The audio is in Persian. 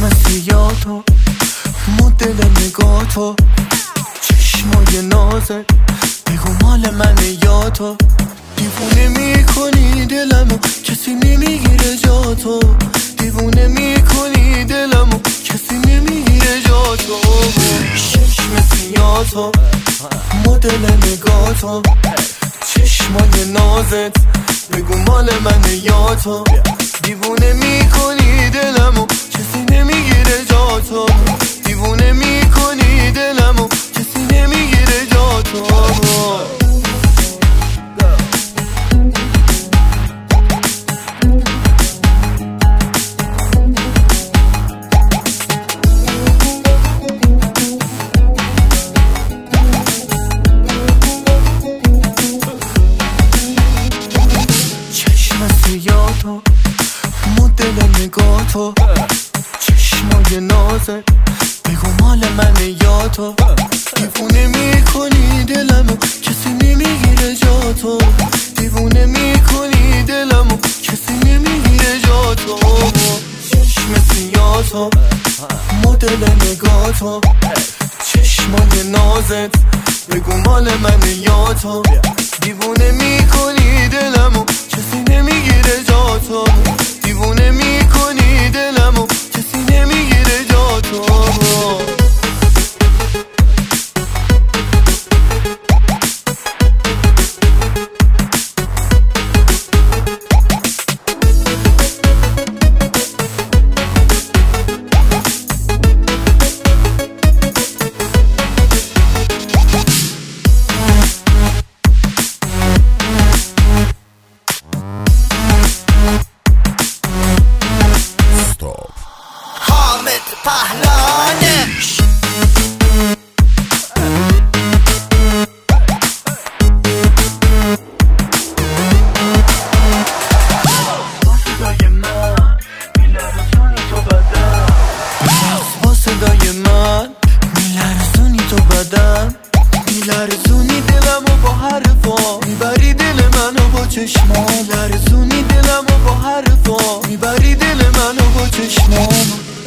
چشم سیاتو، مدل نگاتو، چشمای نازت بگو مال منه یا تو. دیوونه میکنی دلمو کسی نمیگیره جاتو، دیوونه میکنی دلمو کسی نمیگیره جاتو. چشم سیاتو، مدل نگاتو، چشمای نازت بگو مال منه یا تو. دیوونه میکنی دلمو کسی نمیگیره جاتو، دیوونه میکنی دلمو کسی نمیگیره جاتو. سیاتو، مدل نگاتو، چشمای نازت بگو مال منه یا تو. دیوونه میکنی دلمو کسی نمیگیره جاتو، دیوونه میکنی دلمو کسی نمیگیره جاتو. چشم سیاتو، مدل نگاتو، چشمای نازت بگو مال منه یا تو. دیوونه میکنی دلمو کسی نمیگیره جاتو، دیوونه میکنی دلمو کسی نمیگیره جاتو. پهلانش با صدای من میلرزونی تو بدن، میلرزونی دلمو با حرفا، میبری دل منو با چشما، میلرزونی دلمو با حرفا، میبری دل منو با چشما.